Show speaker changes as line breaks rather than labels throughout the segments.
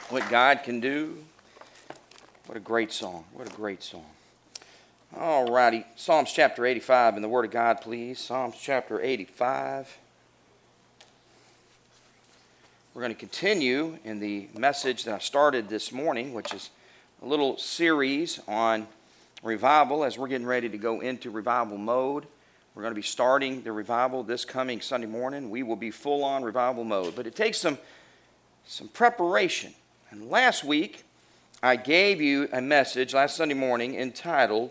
What God can do. What a great song. What a great song. All righty. Psalms chapter 85 in the Word of God, please. Psalms chapter 85. We're going to continue in the message that I started this morning, which is a little series on revival as we're getting ready to go into revival mode. We're going to be starting the revival this coming Sunday morning. We will be full on revival mode. But it takes some preparation. And last week, I gave you a message last Sunday morning entitled,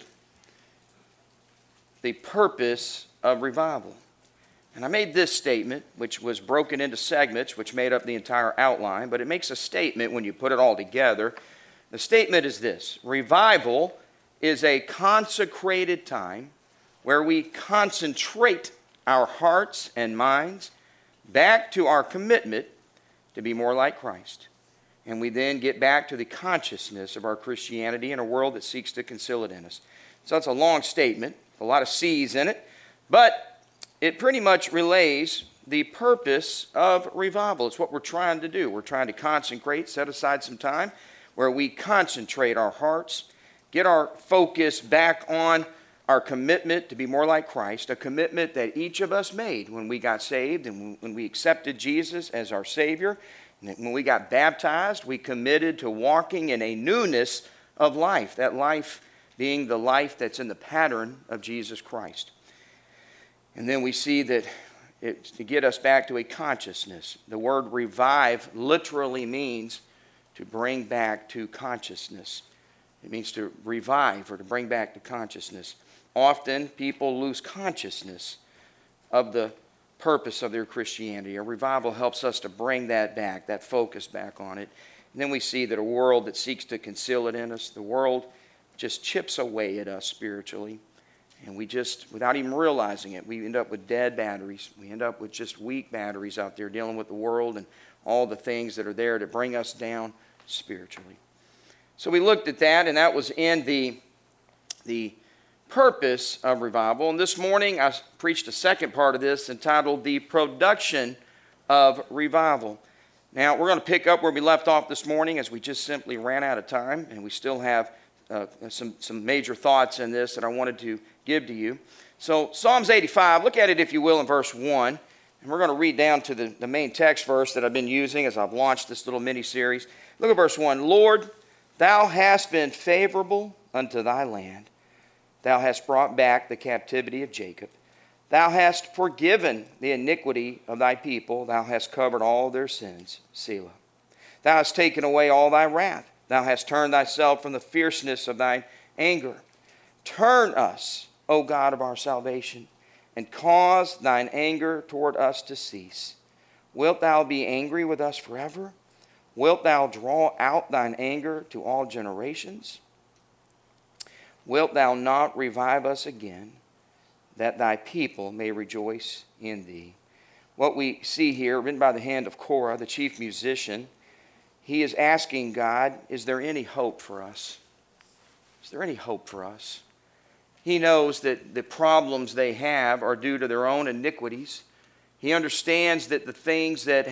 The Purpose of Revival. And I made this statement, which was broken into segments, which made up the entire outline, but it makes a statement when you put it all together. The statement is this: revival is a consecrated time where we concentrate our hearts and minds back to our commitment to be more like Christ. And we then get back to the consciousness of our Christianity in a world that seeks to conceal it in us. So that's a long statement, a lot of C's in it, but it pretty much relays the purpose of revival. It's what we're trying to do. We're trying to consecrate, set aside some time where we concentrate our hearts, get our focus back on our commitment to be more like Christ, a commitment that each of us made when we got saved and when we accepted Jesus as our Savior. And when we got baptized, we committed to walking in a newness of life, that life being the life that's in the pattern of Jesus Christ. And then we see that it's to get us back to a consciousness. The word revive literally means to bring back to consciousness. It means to revive or to bring back to consciousness. Often people lose consciousness of the purpose of their Christianity. A revival helps us to bring that back, that focus back on it. And then we see that a world that seeks to conceal it in us, the world just chips away at us spiritually. And we just, without even realizing it, we end up with dead batteries. We end up with just weak batteries out there dealing with the world and all the things that are there to bring us down spiritually. So we looked at that, and that was in the purpose of revival. And this morning I preached a second part of this entitled The Production of Revival. Now we're going to pick up where we left off this morning as we just simply ran out of time, and we still have some major thoughts in this that I wanted to give to you. So Psalms 85, look at it if you will in verse 1, and we're going to read down to the main text verse that I've been using as I've launched this little mini-series. Look at verse 1. Lord, thou hast been favorable unto thy land. Thou hast brought back the captivity of Jacob. Thou hast forgiven the iniquity of thy people. Thou hast covered all their sins. Selah. Thou hast taken away all thy wrath. Thou hast turned thyself from the fierceness of thine anger. Turn us, O God of our salvation, and cause thine anger toward us to cease. Wilt thou be angry with us forever? Wilt thou draw out thine anger to all generations? Wilt thou not revive us again, that thy people may rejoice in thee? What we see here, written by the hand of Korah, the chief musician, he is asking God, is there any hope for us? Is there any hope for us? He knows that the problems they have are due to their own iniquities. He understands that the things that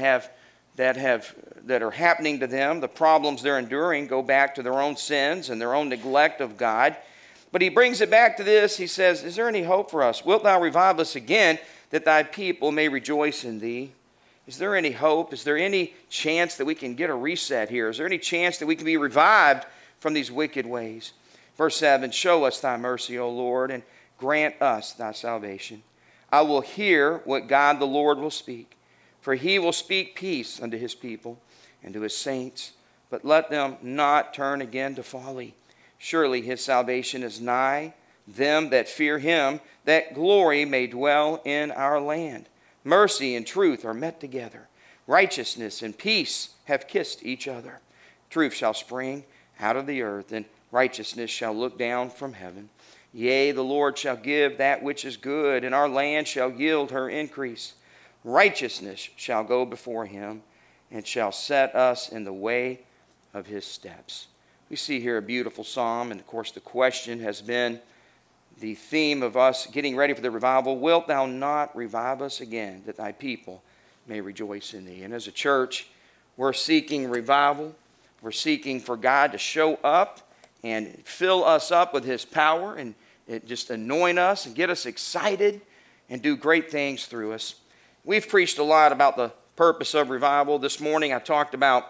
are happening to them, the problems they're enduring, go back to their own sins and their own neglect of God. But he brings it back to this. He says, is there any hope for us? Wilt thou revive us again, that thy people may rejoice in thee? Is there any hope? Is there any chance that we can get a reset here? Is there any chance that we can be revived from these wicked ways? Verse 7, show us thy mercy, O Lord, and grant us thy salvation. I will hear what God the Lord will speak, for he will speak peace unto his people and to his saints, but let them not turn again to folly. Surely his salvation is nigh them that fear him, that glory may dwell in our land. Mercy and truth are met together. Righteousness and peace have kissed each other. Truth shall spring out of the earth, and righteousness shall look down from heaven. Yea, the Lord shall give that which is good, and our land shall yield her increase. Righteousness shall go before him, and shall set us in the way of his steps. We see here a beautiful psalm, and of course the question has been the theme of us getting ready for the revival. Wilt thou not revive us again, that thy people may rejoice in thee? And as a church, we're seeking revival. We're seeking for God to show up and fill us up with His power and just anoint us and get us excited and do great things through us. We've preached a lot about the purpose of revival. This morning I talked about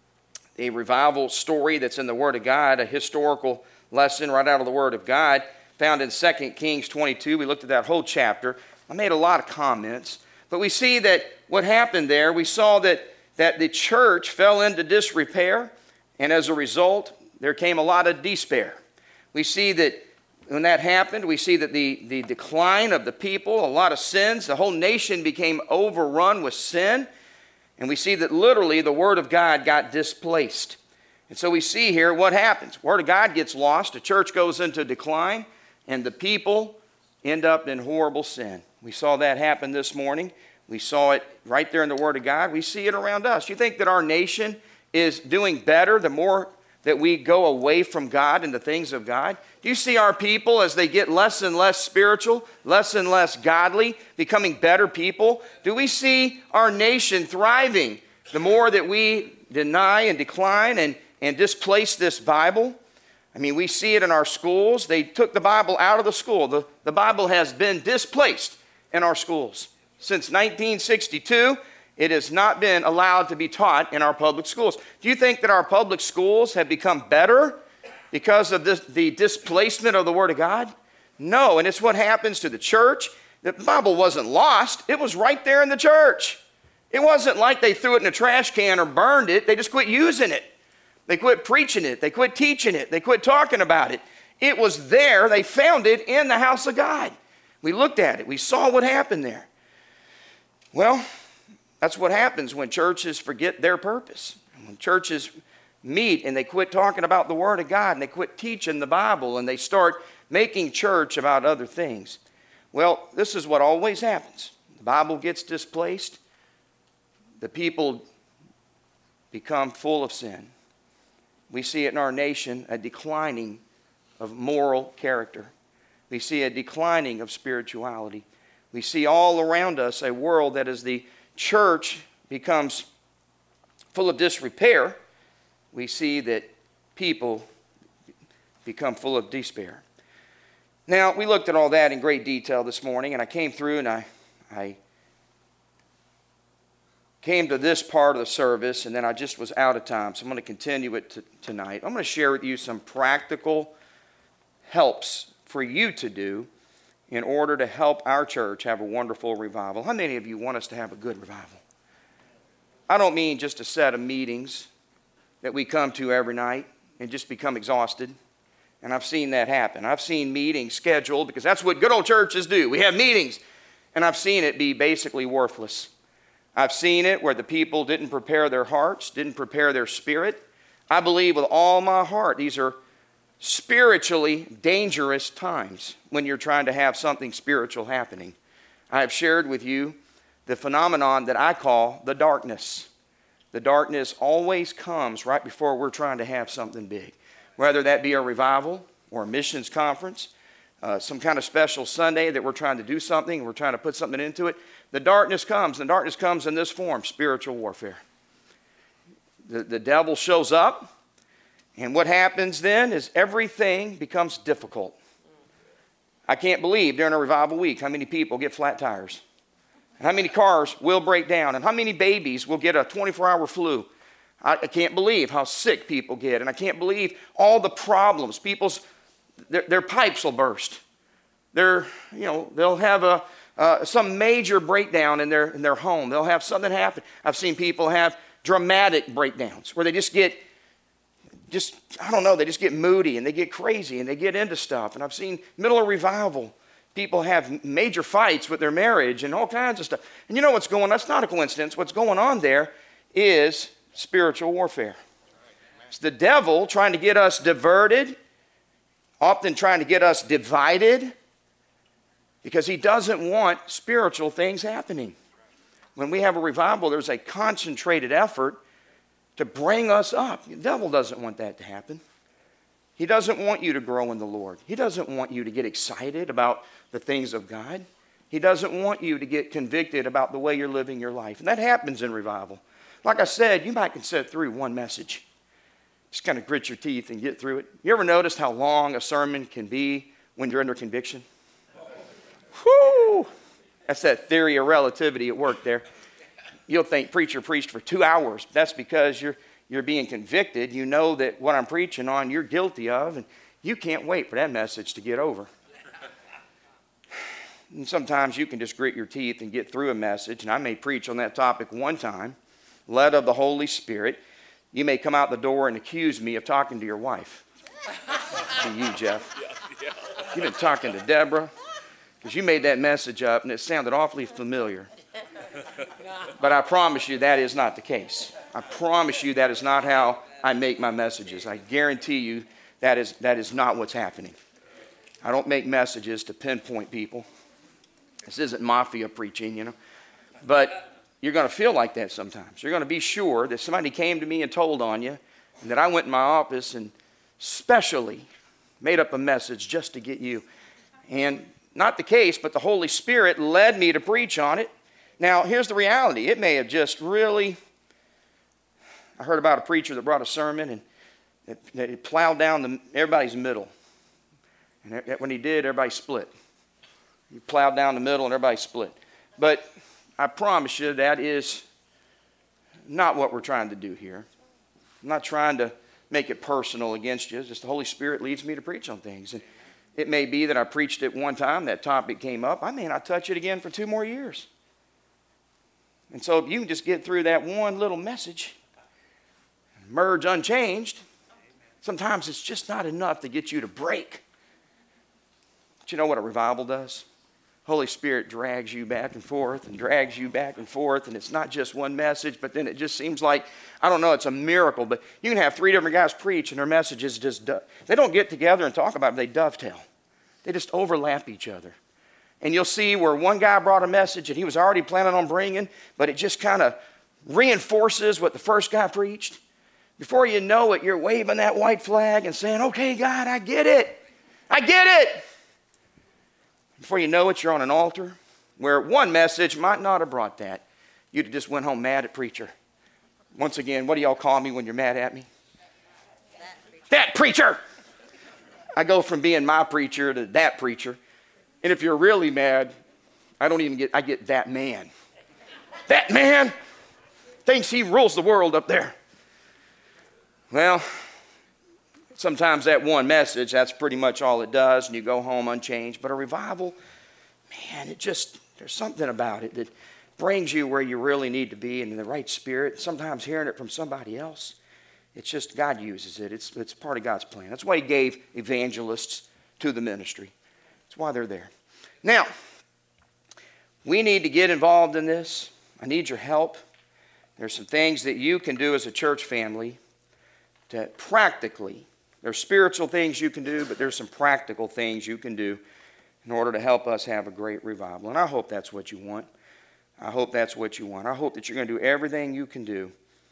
a revival story that's in the Word of God, a historical lesson right out of the Word of God, found in 2 Kings 22. We looked at that whole chapter. I made a lot of comments, but we see that what happened there, we saw that the church fell into disrepair, and as a result, there came a lot of despair. We see that when that happened, we see that the decline of the people, a lot of sins, the whole nation became overrun with sin, and we see that literally the Word of God got displaced. And so we see here what happens. Word of God gets lost, the church goes into decline, and the people end up in horrible sin. We saw that happen this morning. We saw it right there in the Word of God. We see it around us. You think that our nation is doing better the more that we go away from God and the things of God? Do you see our people as they get less and less spiritual, less and less godly, becoming better people? Do we see our nation thriving the more that we deny and decline and displace this Bible? I mean, we see it in our schools. They took the Bible out of the school. The Bible has been displaced in our schools. Since 1962, it has not been allowed to be taught in our public schools. Do you think that our public schools have become better because of the displacement of the Word of God? No, and it's what happens to the church. The Bible wasn't lost. It was right there in the church. It wasn't like they threw it in a trash can or burned it. They just quit using it. They quit preaching it. They quit teaching it. They quit talking about it. It was there. They found it in the house of God. We looked at it. We saw what happened there. Well, that's what happens when churches forget their purpose. When churches meet and they quit talking about the Word of God and they quit teaching the Bible and they start making church about other things. Well, this is what always happens. The Bible gets displaced. The people become full of sin. We see it in our nation, a declining of moral character. We see a declining of spirituality. We see all around us a world that as the church becomes full of disrepair, we see that people become full of despair. Now, we looked at all that in great detail this morning, and I came through and I came to this part of the service, and then I just was out of time, so I'm going to continue it tonight. I'm going to share with you some practical helps for you to do in order to help our church have a wonderful revival. How many of you want us to have a good revival? I don't mean just a set of meetings that we come to every night and just become exhausted. And I've seen that happen. I've seen meetings scheduled, because that's what good old churches do. We have meetings. And I've seen it be basically worthless. I've seen it where the people didn't prepare their hearts, didn't prepare their spirit. I believe with all my heart these are spiritually dangerous times when you're trying to have something spiritual happening. I have shared with you the phenomenon that I call the darkness. The darkness always comes right before we're trying to have something big, whether that be a revival or a missions conference, some kind of special Sunday that we're trying to do something, we're trying to put something into it. The darkness comes. The darkness comes in this form, spiritual warfare. The devil shows up. And what happens then is everything becomes difficult. I can't believe during a revival week how many people get flat tires. And how many cars will break down. And how many babies will get a 24-hour flu. I can't believe how sick people get. And I can't believe all the problems. Their pipes will burst. They'll have some major breakdown in their home. They'll have something happen. I've seen people have dramatic breakdowns where they they just get moody and they get crazy and they get into stuff. And I've seen middle of revival, people have major fights with their marriage and all kinds of stuff. And you know what's going on? That's not a coincidence. What's going on there is spiritual warfare. It's the devil trying to get us diverted, often trying to get us divided, because he doesn't want spiritual things happening. When we have a revival, there's a concentrated effort to bring us up. The devil doesn't want that to happen. He doesn't want you to grow in the Lord. He doesn't want you to get excited about the things of God. He doesn't want you to get convicted about the way you're living your life. And that happens in revival. Like I said, you might can sit through one message. Just kind of grit your teeth and get through it. You ever noticed how long a sermon can be when you're under conviction? Whoo! That's that theory of relativity at work there. You'll think preacher preached for 2 hours. That's because you're being convicted. You know that what I'm preaching on you're guilty of, and you can't wait for that message to get over. And sometimes you can just grit your teeth and get through a message, and I may preach on that topic one time, led of the Holy Spirit. You may come out the door and accuse me of talking to your wife. To you, Jeff. You've been talking to Deborah because you made that message up, and it sounded awfully familiar. But I promise you that is not the case. I promise you that is not how I make my messages. I guarantee you that is not what's happening. I don't make messages to pinpoint people. This isn't mafia preaching, But you're going to feel like that sometimes. You're going to be sure that somebody came to me and told on you, and that I went in my office and specially made up a message just to get you. And not the case, but the Holy Spirit led me to preach on it. Now, here's the reality. It may have just really... I heard about a preacher that brought a sermon and that he plowed down everybody's middle. And when he did, everybody split. He plowed down the middle and everybody split. But I promise you that is not what we're trying to do here. I'm not trying to make it personal against you. It's just the Holy Spirit leads me to preach on things. And it may be that I preached it one time, that topic came up. I may not touch it again for 2 more years. And so if you can just get through that one little message, merge unchanged, sometimes it's just not enough to get you to break. But you know what a revival does? Holy Spirit drags you back and forth and drags you back and forth, and it's not just one message, but then it just seems like, I don't know, it's a miracle, but you can have 3 different guys preach and their messages just, they don't get together and talk about it, they dovetail. They just overlap each other. And you'll see where one guy brought a message and he was already planning on bringing, but it just kind of reinforces what the first guy preached. Before you know it, you're waving that white flag and saying, okay, God, I get it. I get it. Before you know it, you're on an altar where one message might not have brought that. You'd just went home mad at preacher. Once again, what do y'all call me when you're mad at me? That preacher. I go from being my preacher to that preacher. And if you're really mad, I get that man. That man thinks he rules the world up there. Well, sometimes that one message, that's pretty much all it does, and you go home unchanged. But a revival, man, there's something about it that brings you where you really need to be and in the right spirit. Sometimes hearing it from somebody else, it's just God uses it. It's part of God's plan. That's why he gave evangelists to the ministry. That's why they're there. Now, we need to get involved in this. I need your help. There's some things that you can do as a church family to practically, there's spiritual things you can do, but there's some practical things you can do in order to help us have a great revival. And I hope that's what you want. I hope that's what you want. I hope that you're going to do everything you can do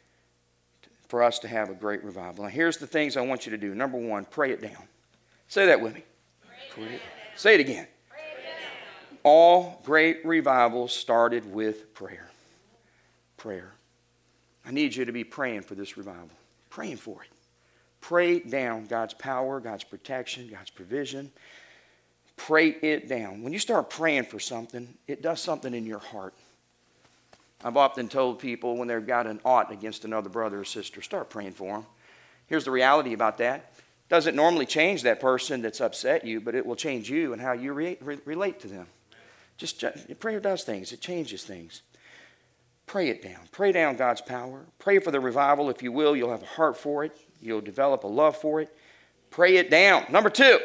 for us to have a great revival. Now, here's the things I want you to do. Number 1, pray it down. Say that with me. Pray it. Say it again. All great revivals started with prayer. Prayer. I need you to be praying for this revival. Praying for it. Pray down God's power, God's protection, God's provision. Pray it down. When you start praying for something, it does something in your heart. I've often told people when they've got an ought against another brother or sister, start praying for them. Here's the reality about that. It doesn't normally change that person that's upset you, but it will change you and how you relate to them. Prayer does things. It changes things. Pray it down. Pray down God's power. Pray for the revival. If you will, you'll have a heart for it. You'll develop a love for it. Pray it down. Number 2,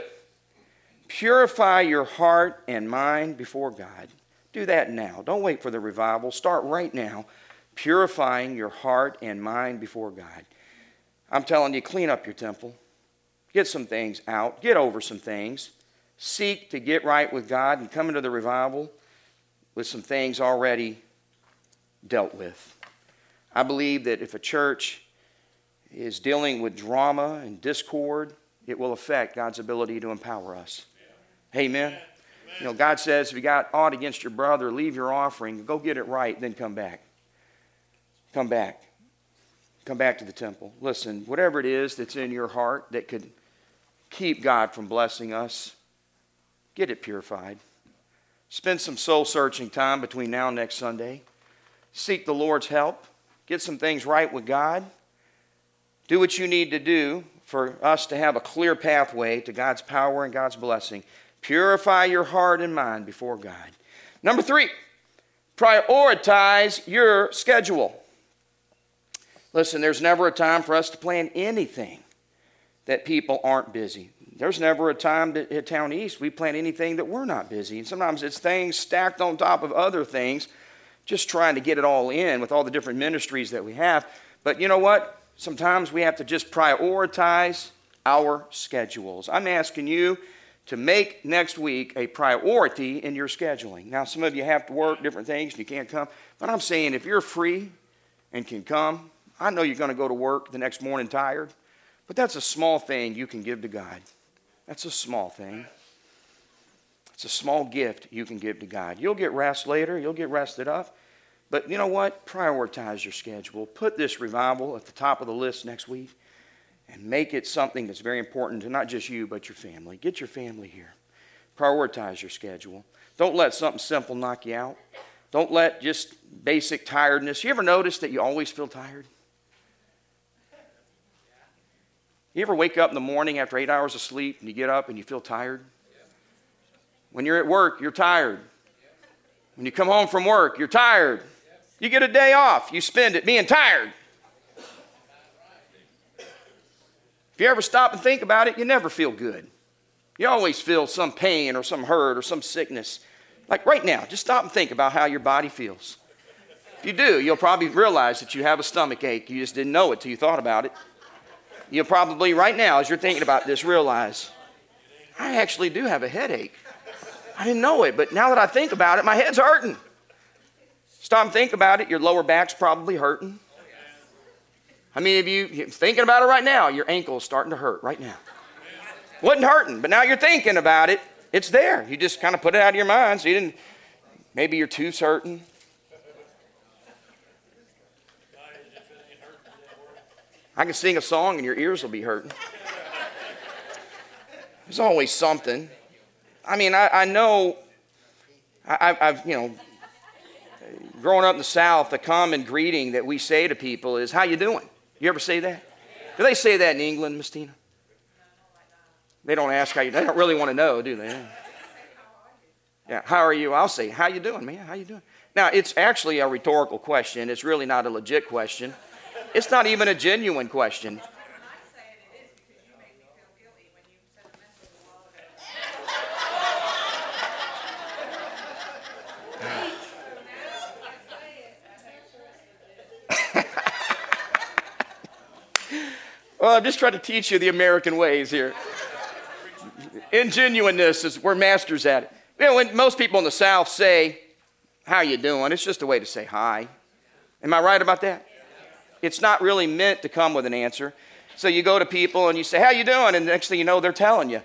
purify your heart and mind before God. Do that now. Don't wait for the revival. Start right now purifying your heart and mind before God. I'm telling you, clean up your temple. Get some things out. Get over some things. Seek to get right with God and come into the revival with some things already dealt with. I believe that if a church is dealing with drama and discord, it will affect God's ability to empower us. Yeah. Amen. You know, God says if you got aught against your brother, leave your offering, go get it right, then come back. Come back. come back to the temple. Listen, whatever it is that's in your heart that could keep God from blessing us, get it purified. Spend some soul-searching time between now and next Sunday. Seek the Lord's help. Get some things right with God. Do what you need to do for us to have a clear pathway to God's power and God's blessing. Purify your heart and mind before God. Number 3, prioritize your schedule. Listen, there's never a time for us to plan anything that people aren't busy. There's never a time that at Town East we plan anything that we're not busy. And sometimes it's things stacked on top of other things, just trying to get it all in with all the different ministries that we have. But you know what? Sometimes we have to just prioritize our schedules. I'm asking you to make next week a priority in your scheduling. Now, some of you have to work different things and you can't come. But I'm saying if you're free and can come, I know you're going to go to work the next morning tired. But that's a small thing you can give to God. That's a small thing. It's a small gift you can give to God. You'll get rest later. You'll get rested up. But you know what? Prioritize your schedule. Put this revival at the top of the list next week and make it something that's very important to not just you, but your family. Get your family here. Prioritize your schedule. Don't let something simple knock you out. Don't let just basic tiredness. You ever notice that you always feel tired? You ever wake up in the morning after 8 hours of sleep and you get up and you feel tired? When you're at work, you're tired. When you come home from work, you're tired. You get a day off, you spend it being tired. If you ever stop and think about it, you never feel good. You always feel some pain or some hurt or some sickness. Like right now, just stop and think about how your body feels. If you do, you'll probably realize that you have a stomach ache. You just didn't know it till you thought about it. You'll probably right now, as you're thinking about this, realize, I actually do have a headache. I didn't know it, but now that I think about it, my head's hurting. Stop and think about it, your lower back's probably hurting. I mean, if you're thinking about it right now, your ankle's starting to hurt right now. Wasn't hurting, but now you're thinking about it, it's there. You just kind of put it out of your mind, so you didn't, maybe your tooth's hurting. I can sing a song and your ears will be hurting. There's always something. I mean, I know, I've, growing up in the South, the common greeting that we say to people is, how you doing? You ever say that? Do they say that in England, Miss Tina? They don't ask how you, they don't really want to know, do they? Yeah, how are you? I'll say, how you doing, man? How you doing? Now, it's actually a rhetorical question. It's really not a legit question. It's not even a genuine question. Well, I'm just trying to teach you the American ways here. Ingenuineness is we're masters at it. You know, when most people in the South say, how you doing? It's just a way to say hi. Am I right about that? It's not really meant to come with an answer. So you go to people and you say, how you doing? And the next thing you know, they're telling you.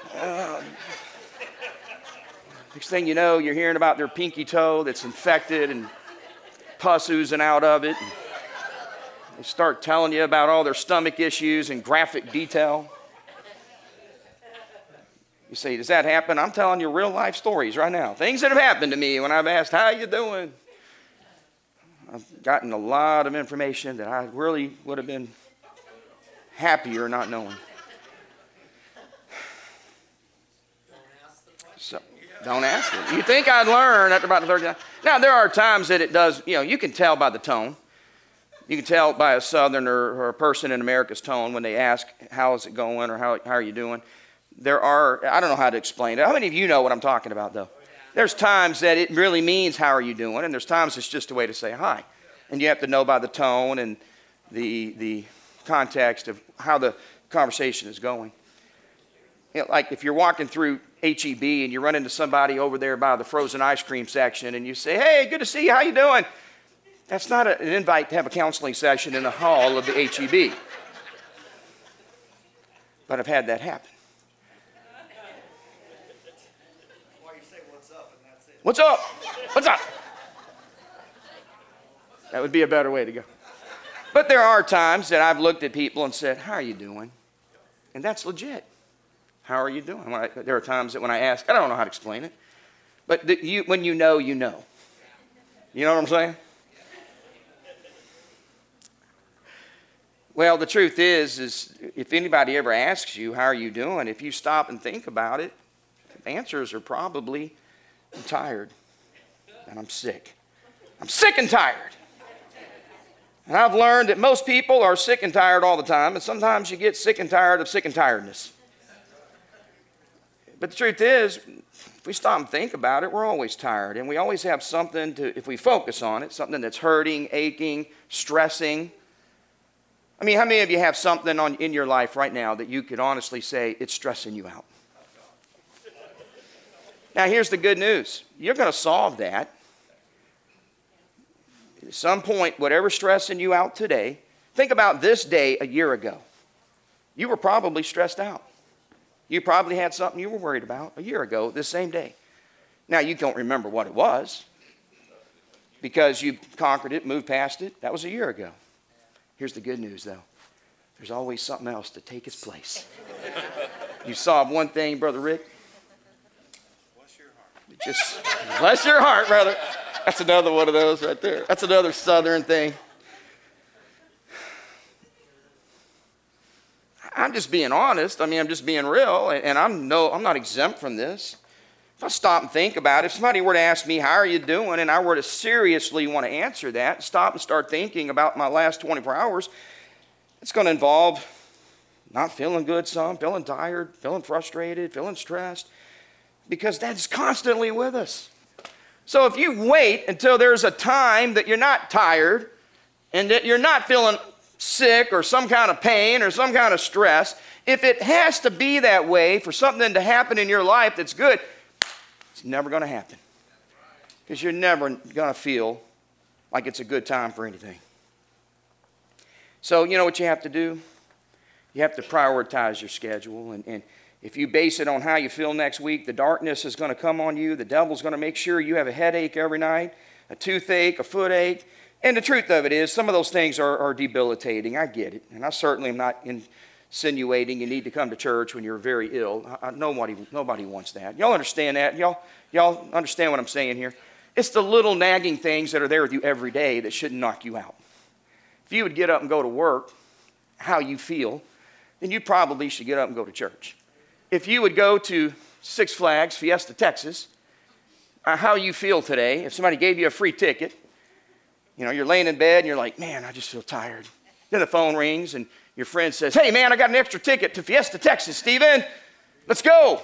Next thing you know, you're hearing about their pinky toe that's infected and pus oozing out of it. And they start telling you about all their stomach issues in graphic detail. You say, does that happen? I'm telling you real life stories right now. Things that have happened to me when I've asked, how you doing? I've gotten a lot of information that I really would have been happier not knowing. So, don't ask it. You think I'd learn after about the third time? Now, there are times that it does, you can tell by the tone. You can tell by a Southerner or a person in America's tone when they ask, how is it going or how are you doing? I don't know how to explain it. How many of you know what I'm talking about, though? There's times that it really means, how are you doing? And there's times it's just a way to say hi. And you have to know by the tone and the context of how the conversation is going. Like if you're walking through H-E-B and you run into somebody over there by the frozen ice cream section and you say, hey, good to see you, how you doing? That's not an invite to have a counseling session in the hall of the H-E-B. But I've had that happen. What's up? What's up? That would be a better way to go. But there are times that I've looked at people and said, how are you doing? And that's legit. How are you doing? There are times that when I ask, I don't know how to explain it. But when you know, you know. You know what I'm saying? Well, the truth is if anybody ever asks you, how are you doing? If you stop and think about it, the answers are probably, I'm tired and I'm sick. I'm sick and tired. And I've learned that most people are sick and tired all the time, and sometimes you get sick and tired of sick and tiredness. But the truth is, if we stop and think about it, we're always tired, and we always have something to, if we focus on it, something that's hurting, aching, stressing. I mean, how many of you have something in your life right now that you could honestly say it's stressing you out? Now, here's the good news. You're going to solve that. At some point, whatever's stressing you out today, think about this day a year ago. You were probably stressed out. You probably had something you were worried about a year ago, this same day. Now, you don't remember what it was because you conquered it, moved past it. That was a year ago. Here's the good news, though. There's always something else to take its place. You solve one thing, Brother Rick.
Bless your heart.
Just bless your heart, brother. That's another one of those right there. That's another Southern thing. I'm just being honest. I mean, I'm just being real, and I'm not exempt from this. If I stop and think about it, if somebody were to ask me, how are you doing, and I were to seriously want to answer that, stop and start thinking about my last 24 hours, it's going to involve not feeling good some, feeling tired, feeling frustrated, feeling stressed, because that's constantly with us. So if you wait until there's a time that you're not tired and that you're not feeling sick or some kind of pain or some kind of stress, if it has to be that way for something to happen in your life that's good, it's never going to happen. Because you're never going to feel like it's a good time for anything. So you know what you have to do? You have to prioritize your schedule. And if you base it on how you feel next week, the darkness is going to come on you. The devil's going to make sure you have a headache every night, a toothache, a footache. And the truth of it is, some of those things are debilitating. I get it. And I certainly am not insinuating you need to come to church when you're very ill. Nobody wants that. Y'all understand that? Y'all understand what I'm saying here? It's the little nagging things that are there with you every day that shouldn't knock you out. If you would get up and go to work how you feel, then you probably should get up and go to church. If you would go to Six Flags, Fiesta, Texas, how you feel today, if somebody gave you a free ticket, you know, you're laying in bed and you're like, man, I just feel tired. Then the phone rings and your friend says, hey, man, I got an extra ticket to Fiesta, Texas, Stephen. Let's go.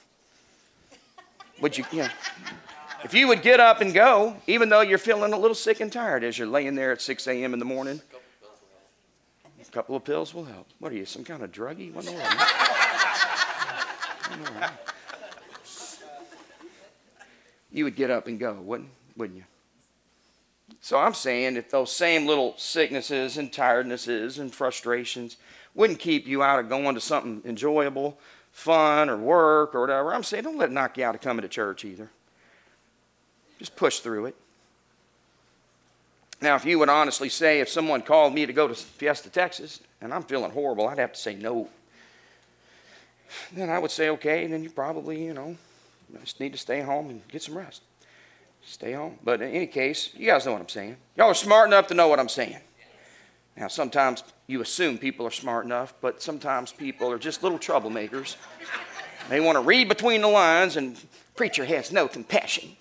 If you would get up and go, even though you're feeling a little sick and tired as you're laying there at 6 a.m. in the morning, a couple of pills will help. What are you, some kind of druggie? What in the world? You would get up and go, wouldn't you? So I'm saying if those same little sicknesses and tirednesses and frustrations wouldn't keep you out of going to something enjoyable, fun, or work, or whatever, I'm saying don't let it knock you out of coming to church either. Just push through it. Now, if you would honestly say, if someone called me to go to Fiesta, Texas, and I'm feeling horrible, I'd have to say no. Then I would say, okay, and then you probably, just need to stay home and get some rest. Stay home. But in any case, you guys know what I'm saying. Y'all are smart enough to know what I'm saying. Now, sometimes you assume people are smart enough, but sometimes people are just little troublemakers. They want to read between the lines, and preacher has no compassion.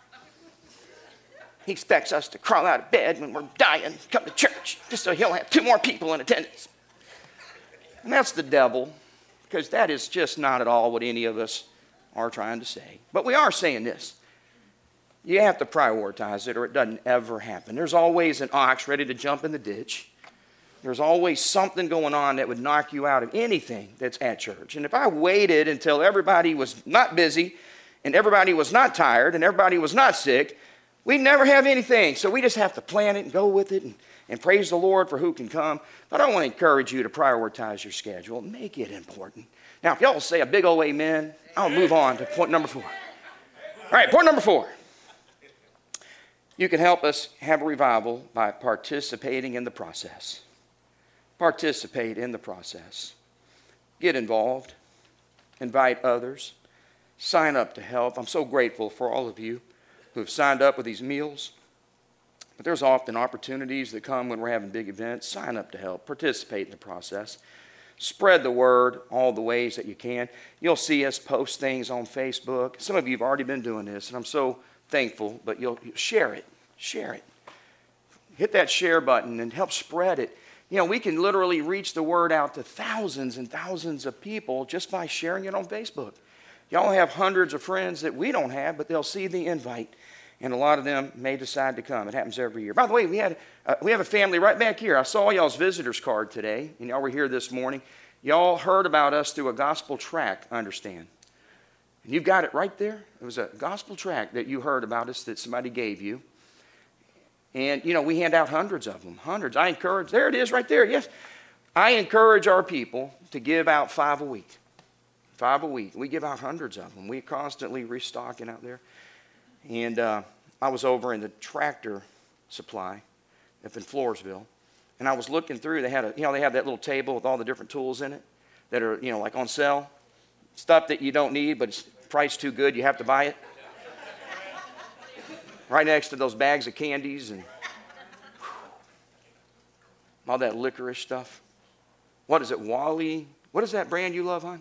He expects us to crawl out of bed when we're dying, come to church, just so he'll have 2 more people in attendance. And that's the devil, because that is just not at all what any of us are trying to say. But we are saying this. You have to prioritize it or it doesn't ever happen. There's always an ox ready to jump in the ditch. There's always something going on that would knock you out of anything that's at church. And if I waited until everybody was not busy and everybody was not tired and everybody was not sick, we'd never have anything. So we just have to plan it and go with it and praise the Lord for who can come. But I want to encourage you to prioritize your schedule. Make it important. Now, if y'all say a big old amen, I'll move on to point number 4. All right, point number 4. You can help us have a revival by participating in the process. Participate in the process. Get involved. Invite others. Sign up to help. I'm so grateful for all of you who have signed up with these meals. But there's often opportunities that come when we're having big events. Sign up to help. Participate in the process. Spread the word all the ways that you can. You'll see us post things on Facebook. Some of you have already been doing this, and I'm so thankful, but you'll share it. Share it. Hit that share button and help spread it. You know, we can literally reach the word out to thousands and thousands of people just by sharing it on Facebook. Y'all have hundreds of friends that we don't have, but they'll see the invite, and a lot of them may decide to come. It happens every year. By the way, we have a family right back here. I saw y'all's visitors card today, and y'all were here this morning. Y'all heard about us through a gospel tract, I understand. And you've got it right there. It was a gospel tract that you heard about us that somebody gave you. And, you know, we hand out hundreds of them, hundreds. I encourage, there it is right there, yes. I encourage our people to give out 5 a week. 5 a week. We give out hundreds of them. We're constantly restocking out there. And I was over in the Tractor Supply up in Floresville, and I was looking through. They had they have that little table with all the different tools in it that are, you know, like on sale. Stuff that you don't need, but it's priced too good, you have to buy it. Right next to those bags of candies and all that licorice stuff. What is it, Wally? What is that brand you love, hon?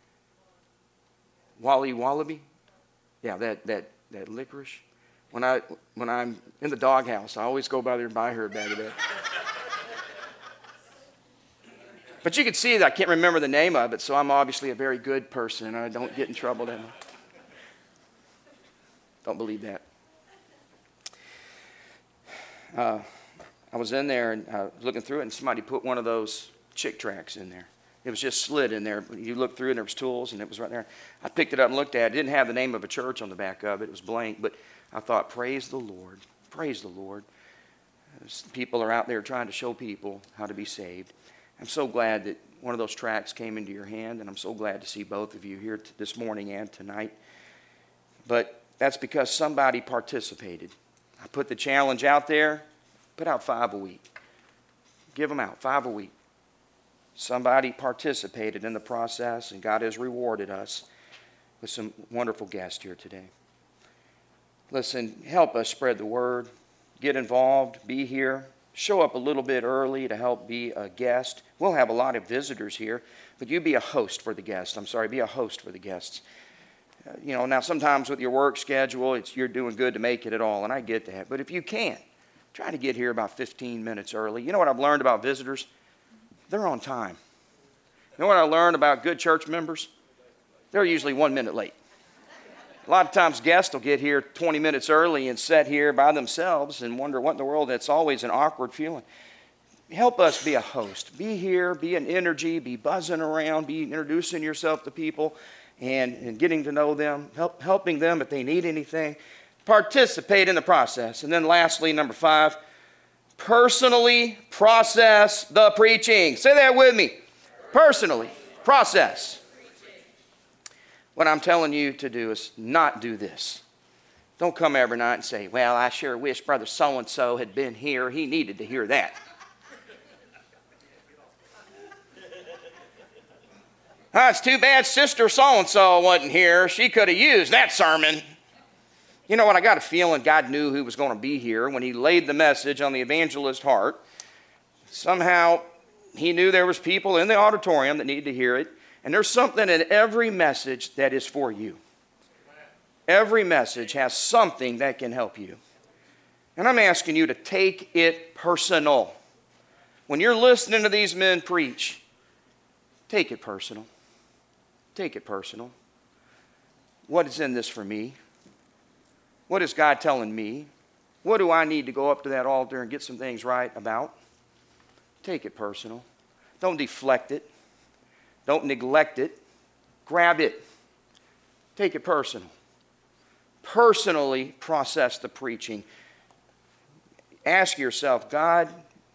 Wally Wallaby? Yeah, that licorice. When I'm in the doghouse, I always go by there and buy her a bag of that. But you can see that I can't remember the name of it, so I'm obviously a very good person, and I don't get in trouble that much. Don't believe that. I was in there and looking through it, and somebody put one of those Chick tracts in there. It was just slid in there. You looked through, and there was tools, and it was right there. I picked it up and looked at it. It didn't have the name of a church on the back of it. It was blank, but I thought, praise the Lord. Praise the Lord. People are out there trying to show people how to be saved. I'm so glad that one of those tracts came into your hand, and I'm so glad to see both of you here this morning and tonight. But that's because somebody participated. I put the challenge out there. Put out 5 a week. Give them out, 5 a week. Somebody participated in the process, and God has rewarded us with some wonderful guests here today. Listen, help us spread the word. Get involved. Be here. Show up a little bit early to help be a guest. We'll have a lot of visitors here, but you be a host for the guests. Be a host for the guests. Now sometimes with your work schedule, you're doing good to make it at all, and I get that. But if you can't, try to get here about 15 minutes early. You know what I've learned about visitors? They're on time. You know what I learned about good church members? They're usually 1 minute late. A lot of times guests will get here 20 minutes early and sit here by themselves and wonder what in the world. That's always an awkward feeling. Help us be a host. Be here, be an energy, be buzzing around, be introducing yourself to people and getting to know them, helping them if they need anything. Participate in the process. And then lastly, number 5, personally process the preaching. Say that with me. Personally process. What I'm telling you to do is not do this. Don't come every night and say, well, I sure wish Brother so-and-so had been here. He needed to hear that. It's too bad Sister so-and-so wasn't here. She could have used that sermon. You know what? I got a feeling God knew who was going to be here when he laid the message on the evangelist's heart. Somehow, he knew there was people in the auditorium that needed to hear it. And there's something in every message that is for you. Every message has something that can help you. And I'm asking you to take it personal. When you're listening to these men preach, take it personal. Take it personal. What is in this for me? What is God telling me? What do I need to go up to that altar and get some things right about? Take it personal. Don't deflect it. Don't neglect it. Grab it. Take it personal. Personally process the preaching. Ask yourself, God,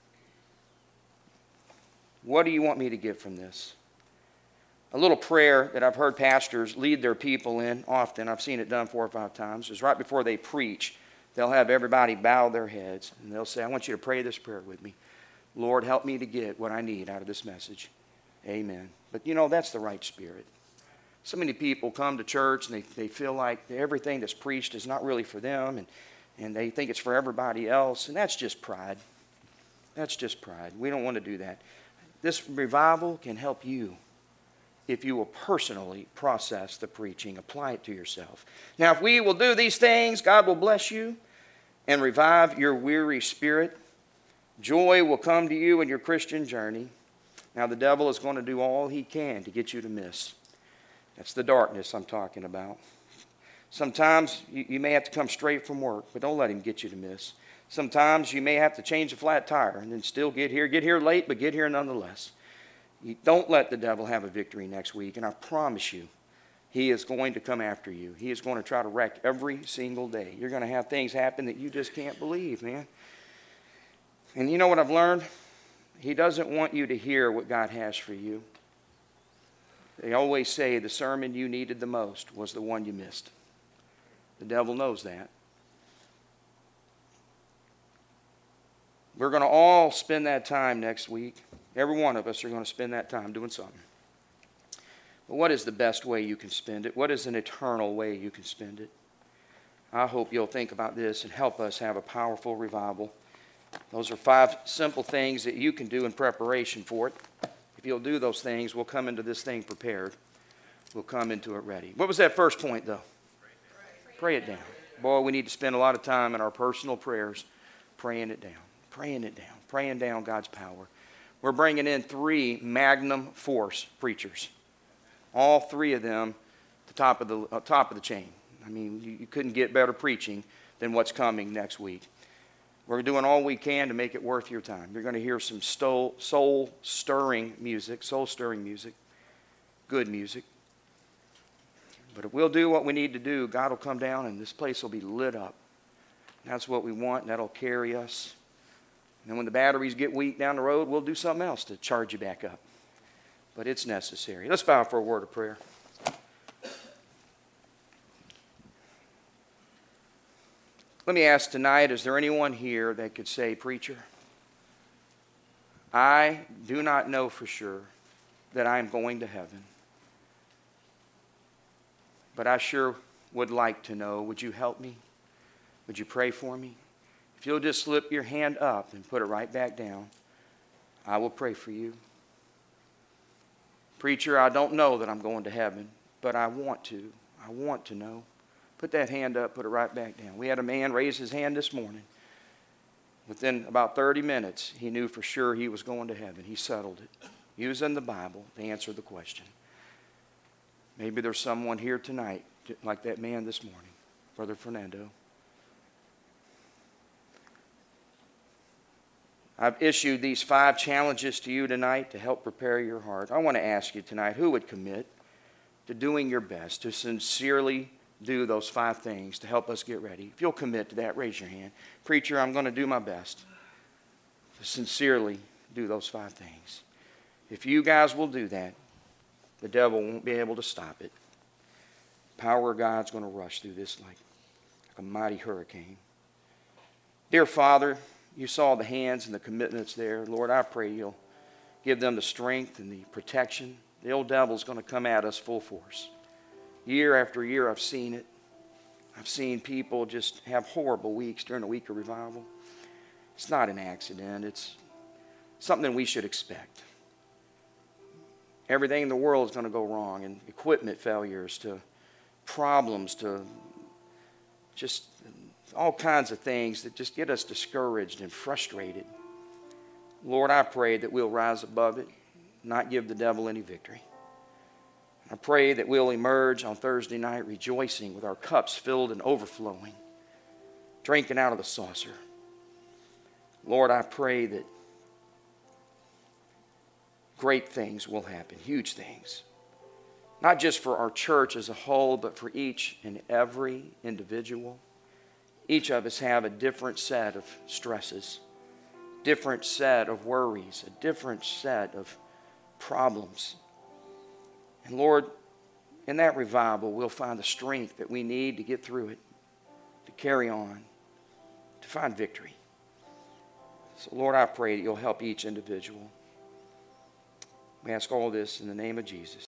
what do you want me to get from this? A little prayer that I've heard pastors lead their people in often, I've seen it done 4 or 5 times, is right before they preach, they'll have everybody bow their heads, and they'll say, I want you to pray this prayer with me. Lord, help me to get what I need out of this message. Amen. But that's the right spirit. So many people come to church and they feel like everything that's preached is not really for them, and they think it's for everybody else, and that's just pride. That's just pride. We don't want to do that. This revival can help you if you will personally process the preaching, apply it to yourself. Now, if we will do these things, God will bless you and revive your weary spirit. Joy will come to you in your Christian journey. Now, the devil is going to do all he can to get you to miss. That's the darkness I'm talking about. Sometimes you may have to come straight from work, but don't let him get you to miss. Sometimes you may have to change a flat tire and then still get here. Get here late, but get here nonetheless. You don't let the devil have a victory next week, and I promise you, he is going to come after you. He is going to try to wreck every single day. You're going to have things happen that you just can't believe, man. And you know what I've learned? He doesn't want you to hear what God has for you. They always say the sermon you needed the most was the one you missed. The devil knows that. We're going to all spend that time next week. Every one of us are going to spend that time doing something. But what is the best way you can spend it? What is an eternal way you can spend it? I hope you'll think about this and help us have a powerful revival. Those are 5 simple things that you can do in preparation for it. If you'll do those things, we'll come into this thing prepared. We'll come into it ready. What was that first point, though? Pray it down. Boy, we need to spend a lot of time in our personal prayers praying it down, praying it down, praying down God's power. We're bringing in 3 magnum force preachers. All 3 of them the top of the chain. I mean, you couldn't get better preaching than what's coming next week. We're doing all we can to make it worth your time. You're going to hear some soul-stirring music, good music. But if we'll do what we need to do, God will come down and this place will be lit up. That's what we want, and that'll carry us. And then when the batteries get weak down the road, we'll do something else to charge you back up. But it's necessary. Let's bow for a word of prayer. Let me ask tonight, is there anyone here that could say, Preacher, I do not know for sure that I am going to heaven, but I sure would like to know. Would you help me? Would you pray for me? If you'll just slip your hand up and put it right back down, I will pray for you. Preacher, I don't know that I'm going to heaven, but I want to. I want to know. Put that hand up, put it right back down. We had a man raise his hand this morning. Within about 30 minutes, he knew for sure he was going to heaven. He settled it. Using the Bible to answer the question. Maybe there's someone here tonight, like that man this morning, Brother Fernando. I've issued these 5 challenges to you tonight to help prepare your heart. I want to ask you tonight, who would commit to doing your best, to sincerely do those 5 things to help us get ready? If you'll commit to that, raise your hand. Preacher, I'm going to do my best to sincerely do those 5 things. If you guys will do that, the devil won't be able to stop it. The power of God's going to rush through this like a mighty hurricane. Dear Father, you saw the hands and the commitments there. Lord, I pray you'll give them the strength and the protection. The old devil's going to come at us full force. Year after year, I've seen it. I've seen people just have horrible weeks during the week of revival. It's not an accident. It's something we should expect. Everything in the world is going to go wrong, and equipment failures to problems to just all kinds of things that just get us discouraged and frustrated. Lord, I pray that we'll rise above it, not give the devil any victory. I pray that we'll emerge on Thursday night rejoicing with our cups filled and overflowing, drinking out of the saucer. Lord, I pray that great things will happen, huge things. Not just for our church as a whole, but for each and every individual. Each of us have a different set of stresses, different set of worries, a different set of problems. And Lord, in that revival, we'll find the strength that we need to get through it, to carry on, to find victory. So, Lord, I pray that you'll help each individual. We ask all this in the name of Jesus.